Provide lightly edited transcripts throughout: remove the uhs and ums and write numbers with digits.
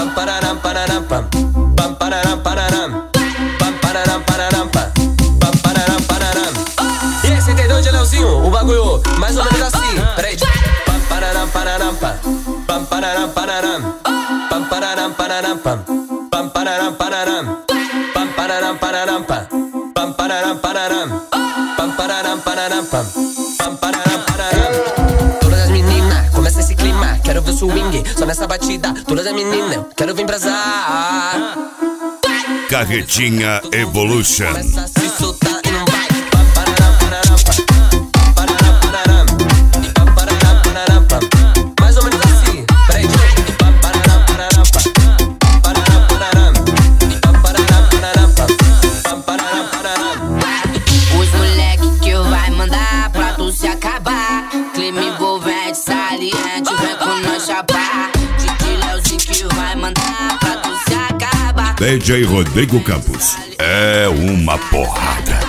Pam pararam pararam pam. Pam pararam pararam. Pam pararam pararam pam. Pam pararam pararam. E aí, cê entendeu de Leozinho? O bagulho mais ou menos assim. Peraí. Pam pararam pararam pam. Pam pararam pararam. Pam pararam pararam pam. Pam pararam pararam. Pam pararam pararam pam. Pam pararam pararam. Pam pararam pararam pam. Pam pararam pararam. Todas as meninas, começa esse clima. Quero ver o swing, só nessa batida. Todas as meninas, quero vir brasar. Carretinha Evolution. Começa a se soltar e não vai. Pam pararam pararam pam. Pam pararam pararam. Pam pararam pararam pam. Mais ou menos assim. Peraí. Pam pararam pararam pam. Pam pararam pararam. Pam pararam pararam pam. Pam pararam pararam. Os moleque que eu vai mandar pra tu se acabar. Clima envolvente, saliente, vem com nós chapar. DJ Leozinho que vai mandar pra tu se acabar. DJ Rodrigo Campos. É uma porrada.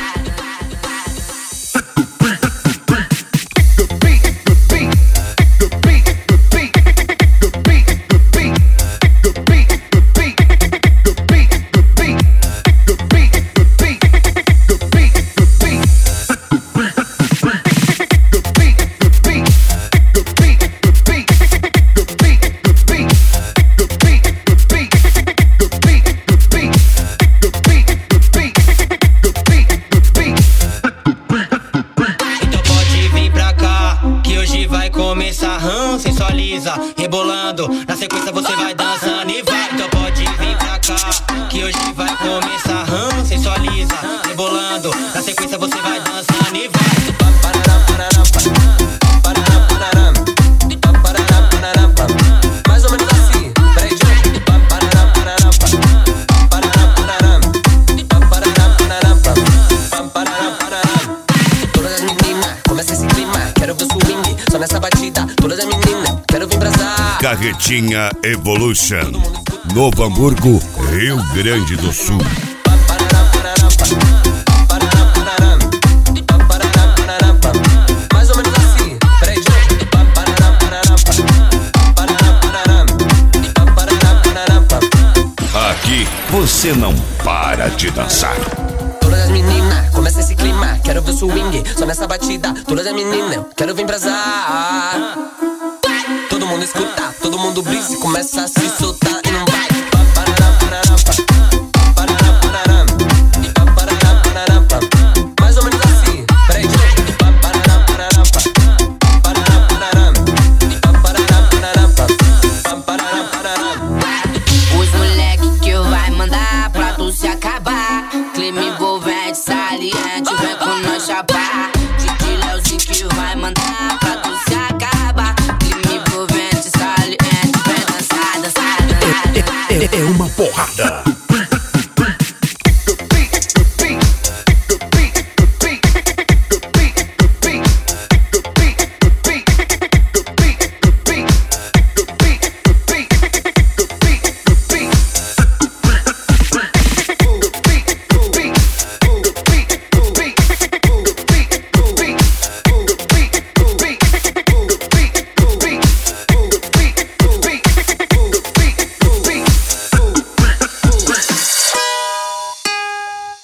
Sensualiza, rebolando. Na sequência você vai dançando e vai. Então pode vir pra cá, que hoje vai começar. Sensualiza, rebolando. Na sequência você vai dançando e vai. Pam pararam pararam pam. Pam pararam pararam. Pam pararam pararam pam. Mais ou menos assim. Peraí. Pam pararam pararam pam. Pam pararam pararam. Pam pararam pararam pam. Pam pararam pararam. Todas as meninas, começa esse clima. Quero ver o swing, só nessa batida. Todas as meninas, quero vir brasar. Carretinha Evolution. Novo Hamburgo, Rio Grande do Sul. Pam pararam pararam pam. Pam pararam pararam. Pam pararam pararam pam. Mais ou menos assim. Peraí. Pam pararam pararam pam. Pam pararam pararam. Pam pararam pararam pam. Aqui você não para de dançar. Todas as meninas, começa esse clima. Quero ver o swing, só nessa batida. Todas as meninas, quero vir brasar. Todo mundo escuta, todo mundo brisa e começa a se soltar.